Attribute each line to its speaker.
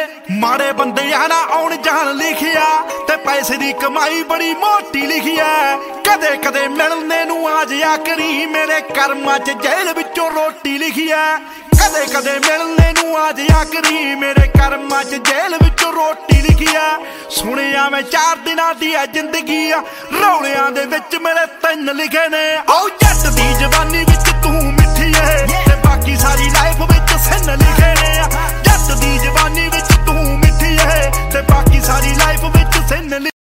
Speaker 1: ਮਾੜੇ ਬੰਦਿਆਂ ਨਾ ਆਉਣ ਜਾਣ ਲਿਖਿਆ ਤੇ ਪੈਸੇ ਦੀ ਕਮਾਈ ਬੜੀ ਮੋਟੀ ਲਿਖਿਆ। ਕਦੇ ਕਦੇ ਮਿਲਣੇ ਨੂੰ ਆ ਜਿਆ ਕਰੀ ਮੇਰੇ ਕਰਮਾਂ 'ਚ ਜੇਲ੍ਹ ਵਿੱਚੋਂ ਰੋਟੀ ਲਿਖਿਆ। ਕਦੇ ਕਦੇ ਮਿਲਣੇ ਨੂੰ ਆ ਜਿਆ ਕਰੀ ਮੇਰੇ ਕਰਮਾਂ 'ਚ ਜੇਲ੍ਹ ਵਿੱਚੋਂ ਰੋਟੀ ਲਿਖਿਆ। ਸੁਣਿਆ ਮੈਂ 4 ਦਿਨਾਂ ਦੀ ਆ ਜ਼ਿੰਦਗੀ ਆ, ਰੌਲਿਆਂ ਦੇ ਵਿੱਚ ਮੇਰੇ 3 ਲਿਖੇ ਨੇ। ਆਓ ਜੱਟ ਦੀ ਜਵਾਨੀ